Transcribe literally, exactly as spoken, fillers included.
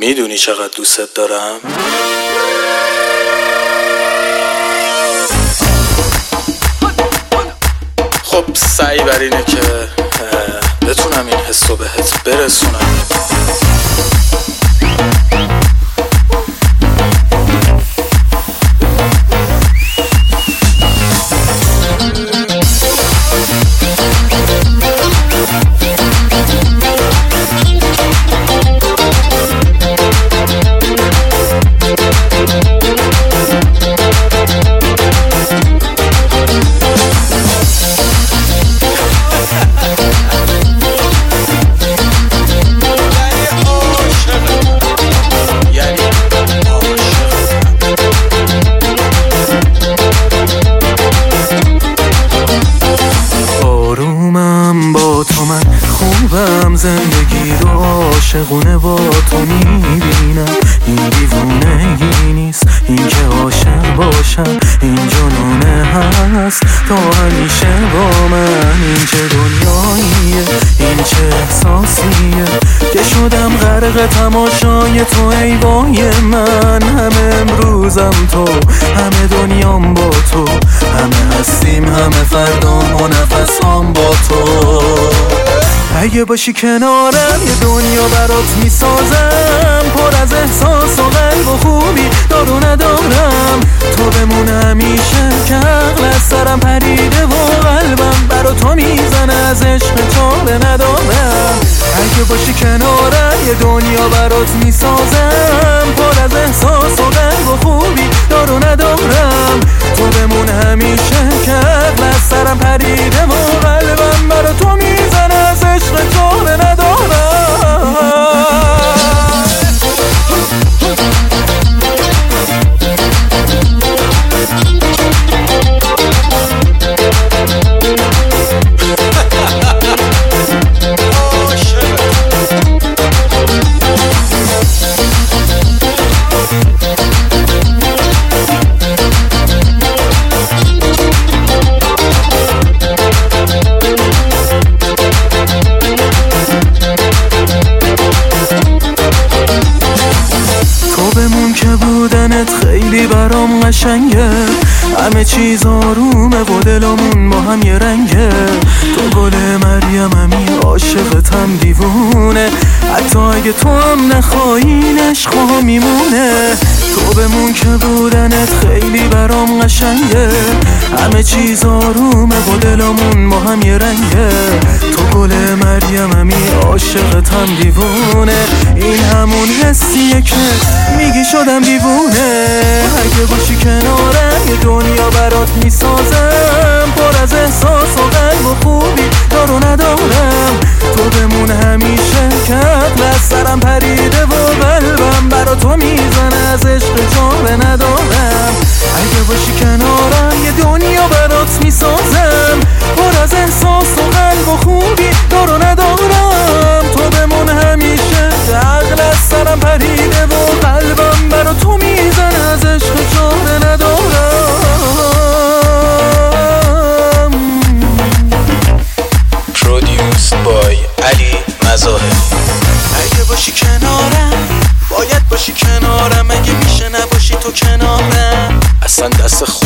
میدونی چقدر دوستت دارم؟ خب سعی بر اینه که بتونم این حسو بهت برسونم. زندگی رو عاشقونه با تو میبینم. این دیوونگی نیست این که عاشق باشم، این جنونه هست تا همیشه با من. این چه دنیاییه، این چه احساسیه که شدم غرق تماشای تو ای وای من. همه امروزم تو، همه دنیام با تو، همه هستیم همه فردام و نفسام با تو. اگه باشی کنارم یه دنیا برات میسازم، پر از احساس و قلب و خوبی دار و ندارم. تو بمون همیشه که عقل از سرم پریده و قلبم برا تو میزنه، از عشق چاره ندارم. اگه باشی کنارم یه دنیا برات میسازم، پر از احساس و قلب و خوبی دار و ندارم. تو بمون همیشه که عقل از سرم پریده و قلبم برا تو میزنه، از عشق چاره ندارم. خیلی برام قشنگه، همه چیز آرومه و دلمون با هم یه رنگه. تو گل مریممی عاشقتم دیوونه، حتی اگه تو هم نخواهی عشقا میمونه. تو بمون که بودنت خیلی برام قشنگه، همه چیز آرومه و دلمون با هم یه رنگه. تو گل مریممی عاشقتم دیوونه، این همون حسیه که میگی شدم دیوونه. اگه باشی کنارم یه دنیا برات میسازم، پر از احساس و قلب و خوبی دارو ندارم. تو بمون همیشه که عقل از سرم پریده و قلبم برا تو میزنه، از عشق چاره ندارم. اگه باشی کنارم یه دنیا برات میسازم، پر از احساس و قلب و خوبی دارو ندارم. تو بمون همیشه که عقل از سرم پریده و قلبم برا تو میزنه، از عشق چاره ندارم. Produced by علی مظاهر. اگه باشی کنارم باید باشی کنارم، اگه میشه نباشی تو کنارم اصلا دست خود